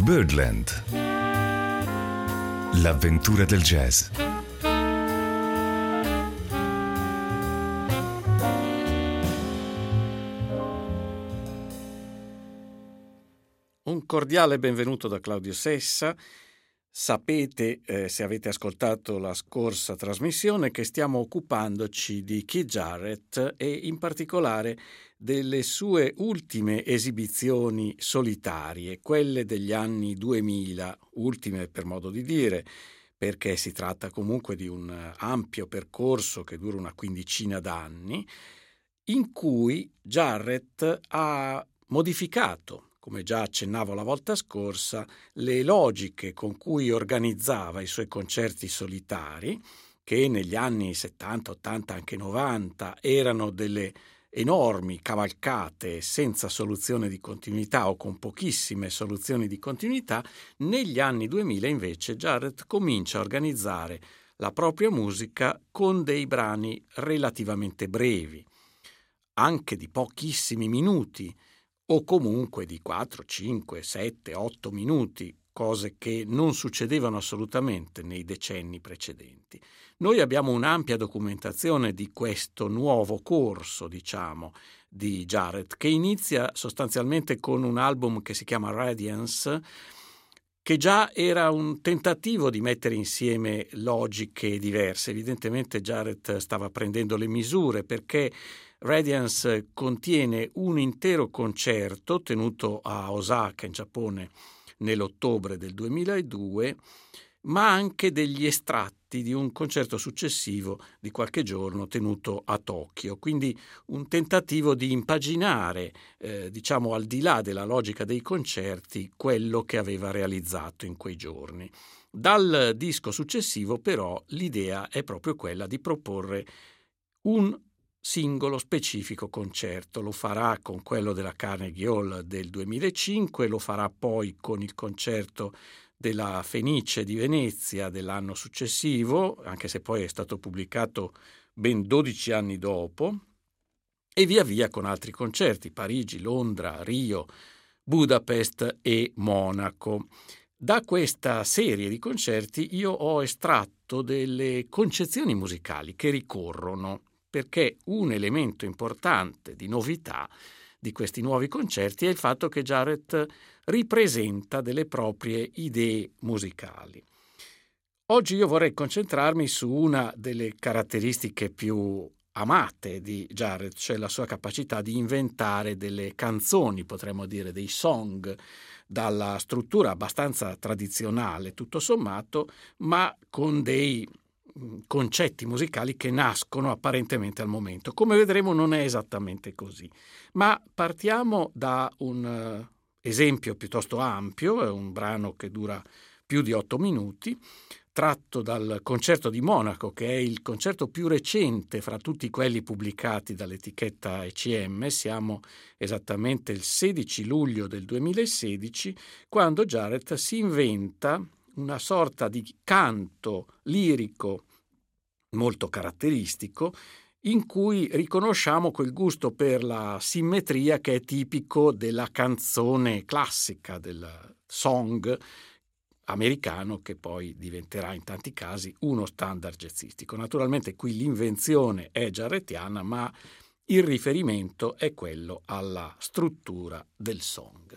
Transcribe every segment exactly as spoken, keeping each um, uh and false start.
Birdland. L'avventura del jazz. Un cordiale benvenuto da Claudio Sessa. Sapete, eh, se avete ascoltato la scorsa trasmissione, che stiamo occupandoci di Keith Jarrett e in particolare delle sue ultime esibizioni solitarie, quelle degli anni duemila, ultime per modo di dire, perché si tratta comunque di un ampio percorso che dura una quindicina d'anni, in cui Jarrett ha modificato, come già accennavo la volta scorsa, le logiche con cui organizzava i suoi concerti solitari, che negli anni settanta, ottanta, anche novanta erano delle enormi cavalcate senza soluzione di continuità o con pochissime soluzioni di continuità. Negli anni duemila invece Jarrett comincia a organizzare la propria musica con dei brani relativamente brevi, anche di pochissimi minuti, o comunque di quattro, cinque, sette, otto minuti, cose che non succedevano assolutamente nei decenni precedenti. Noi abbiamo un'ampia documentazione di questo nuovo corso, diciamo, di Jarrett, che inizia sostanzialmente con un album che si chiama Radiance, che già era un tentativo di mettere insieme logiche diverse. Evidentemente Jarrett stava prendendo le misure, perché Radiance contiene un intero concerto tenuto a Osaka, in Giappone, nell'ottobre del duemiladue, ma anche degli estratti di un concerto successivo di qualche giorno tenuto a Tokyo. Quindi un tentativo di impaginare, eh, diciamo al di là della logica dei concerti, quello che aveva realizzato in quei giorni. Dal disco successivo, però, l'idea è proprio quella di proporre un singolo specifico concerto. Lo farà con quello della Carnegie Hall del duemilacinque, lo farà poi con il concerto della Fenice di Venezia dell'anno successivo, anche se poi è stato pubblicato ben dodici anni dopo, e via via con altri concerti: Parigi, Londra, Rio, Budapest e Monaco. Da questa serie di concerti io ho estratto delle concezioni musicali che ricorrono, perché un elemento importante di novità di questi nuovi concerti è il fatto che Jarrett ripresenta delle proprie idee musicali. Oggi io vorrei concentrarmi su una delle caratteristiche più amate di Jarrett, cioè la sua capacità di inventare delle canzoni, potremmo dire dei song, dalla struttura abbastanza tradizionale, tutto sommato, ma con dei concetti musicali che nascono apparentemente al momento. Come vedremo non è esattamente così, ma partiamo da un uh, esempio piuttosto ampio. È un brano che dura più di otto minuti, tratto dal concerto di Monaco, che è il concerto più recente fra tutti quelli pubblicati dall'etichetta E C M. Siamo esattamente il sedici luglio del duemilasedici, quando Jarrett si inventa una sorta di canto lirico molto caratteristico, in cui riconosciamo quel gusto per la simmetria che è tipico della canzone classica, del song americano, che poi diventerà in tanti casi uno standard jazzistico. Naturalmente qui l'invenzione è jarrettiana, ma il riferimento è quello alla struttura del song.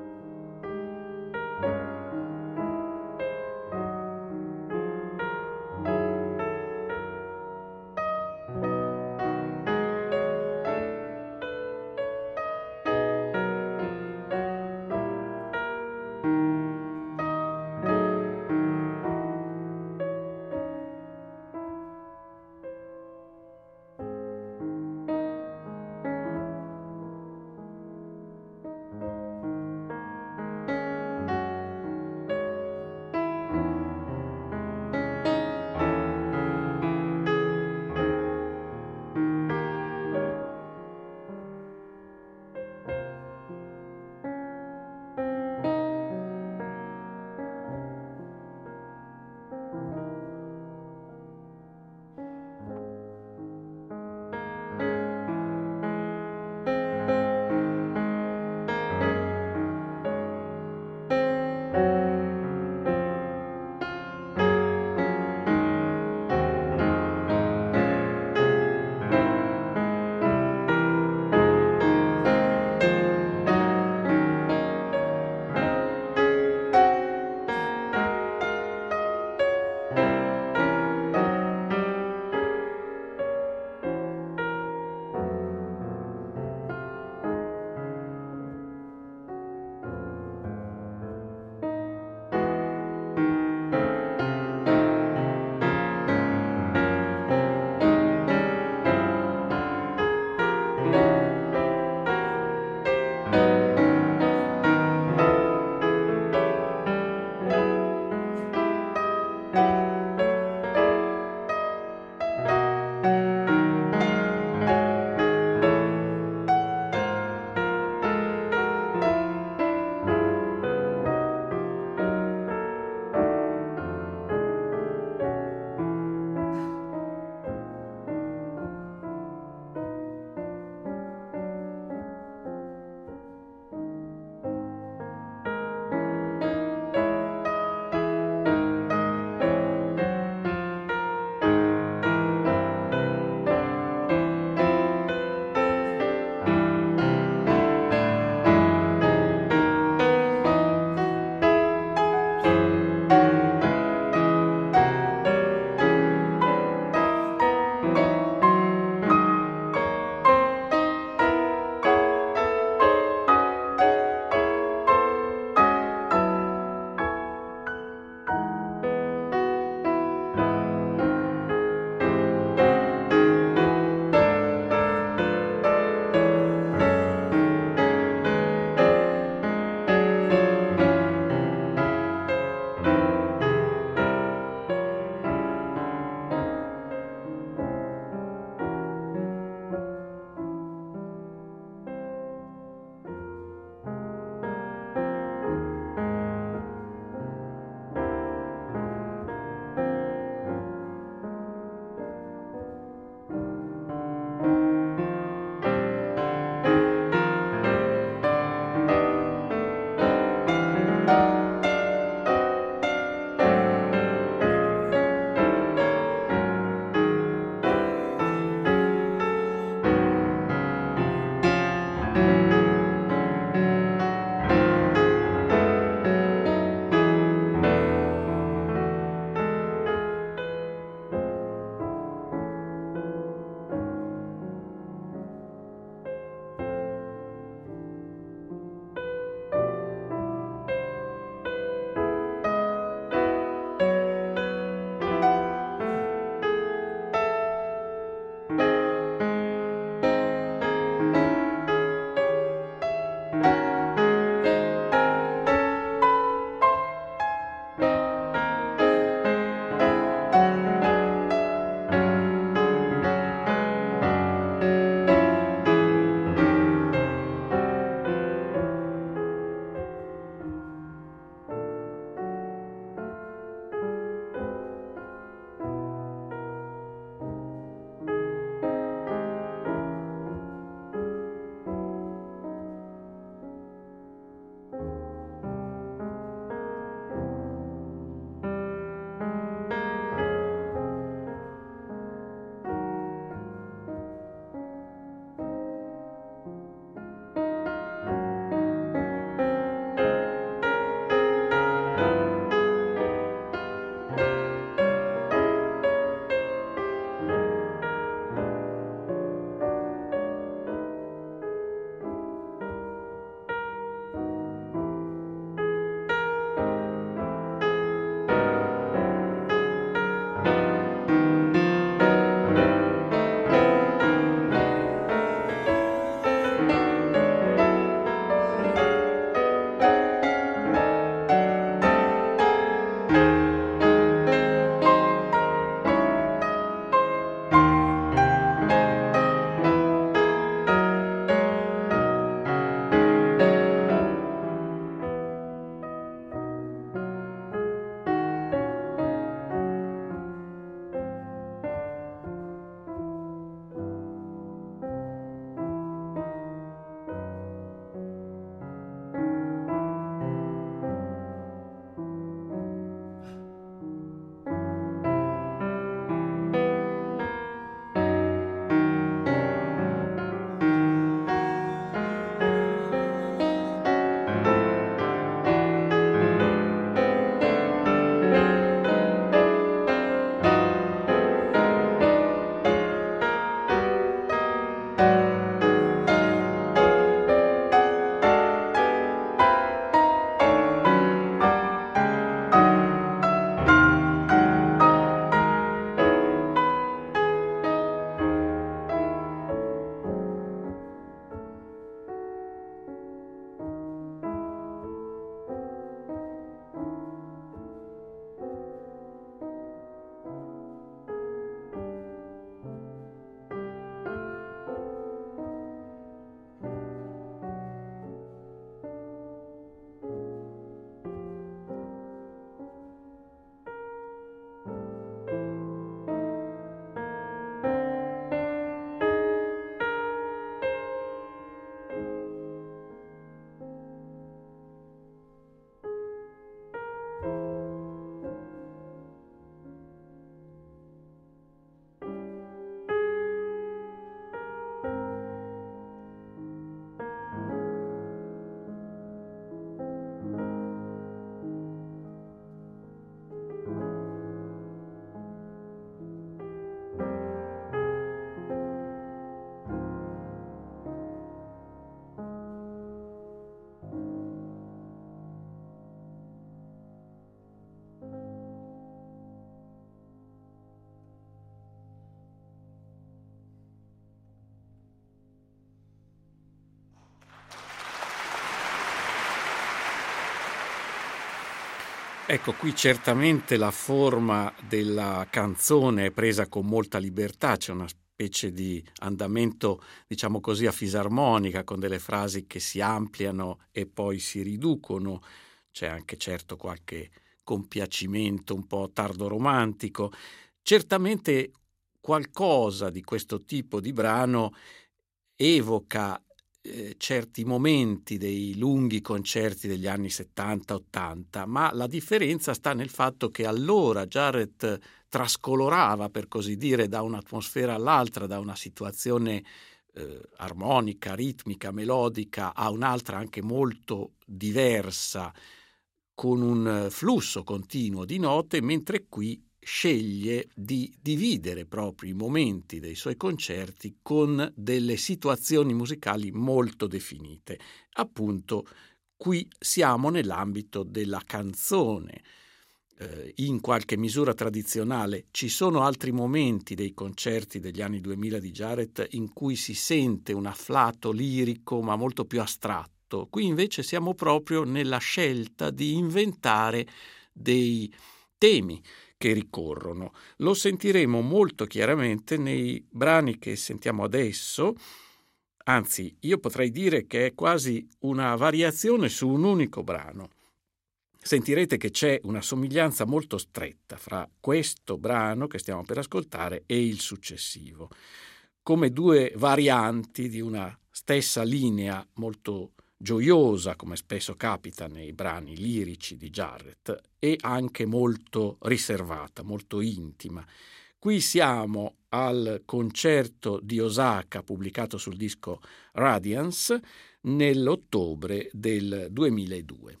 Ecco, qui certamente la forma della canzone è presa con molta libertà, c'è una specie di andamento, diciamo così, a fisarmonica, con delle frasi che si ampliano e poi si riducono. C'è anche certo qualche compiacimento un po' tardo-romantico. Certamente qualcosa di questo tipo di brano evoca eh, certi momenti dei lunghi concerti degli anni settanta ottanta, ma la differenza sta nel fatto che allora Jarrett trascolorava, per così dire, da un'atmosfera all'altra, da una situazione eh, armonica, ritmica, melodica a un'altra anche molto diversa, con un flusso continuo di note, mentre qui sceglie di dividere proprio i momenti dei suoi concerti con delle situazioni musicali molto definite. Appunto, qui siamo nell'ambito della canzone, eh, in qualche misura tradizionale. Ci sono altri momenti dei concerti degli anni duemila di Jarrett in cui si sente un afflato lirico ma molto più astratto. Qui invece siamo proprio nella scelta di inventare dei temi che ricorrono. Lo sentiremo molto chiaramente nei brani che sentiamo adesso, anzi io potrei dire che è quasi una variazione su un unico brano. Sentirete che c'è una somiglianza molto stretta fra questo brano che stiamo per ascoltare e il successivo, come due varianti di una stessa linea molto gioiosa, come spesso capita nei brani lirici di Jarrett, e anche molto riservata, molto intima. Qui siamo al concerto di Osaka pubblicato sul disco Radiance nell'ottobre del duemiladue.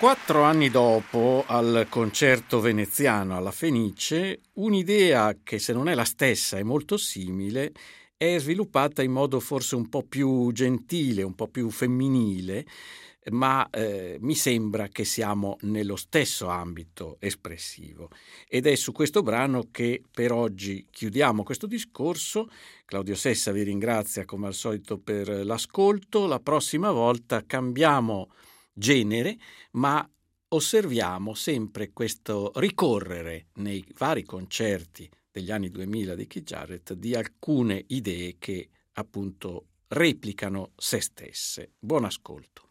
Quattro anni dopo, al concerto veneziano alla Fenice, un'idea che, se non è la stessa, è molto simile, è sviluppata in modo forse un po' più gentile, un po' più femminile, ma eh, mi sembra che siamo nello stesso ambito espressivo. Ed è su questo brano che per oggi chiudiamo questo discorso. Claudio Sessa vi ringrazia come al solito per l'ascolto. La prossima volta cambiamo genere, ma osserviamo sempre questo ricorrere nei vari concerti degli anni duemila di Keith Jarrett di alcune idee che appunto replicano se stesse. Buon ascolto.